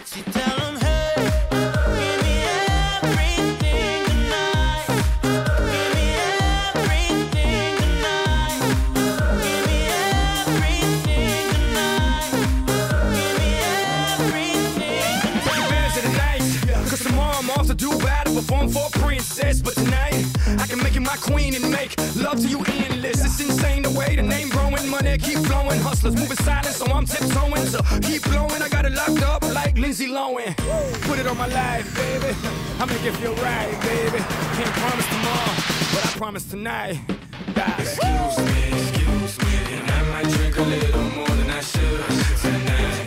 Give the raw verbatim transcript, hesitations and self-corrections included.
She tell him, hey, give me everything tonight. Give me everything tonight. Give me everything tonight. Give me everything tonight. Take advantage of the night, cause tomorrow I'm off to do battle, perform for a princess. But tonight, I can make you my queen and make love to you endless. It's insane the way the name growing, money keep flowing. Hustlers moving silent, so I'm tiptoeing. So keep blowing, I got it locked up like Lindsay Lohan. Put it on my life, baby, I make it feel right, baby. Can't promise tomorrow, but I promise tonight. Die. Excuse me, excuse me, and I might drink a little more than I should tonight.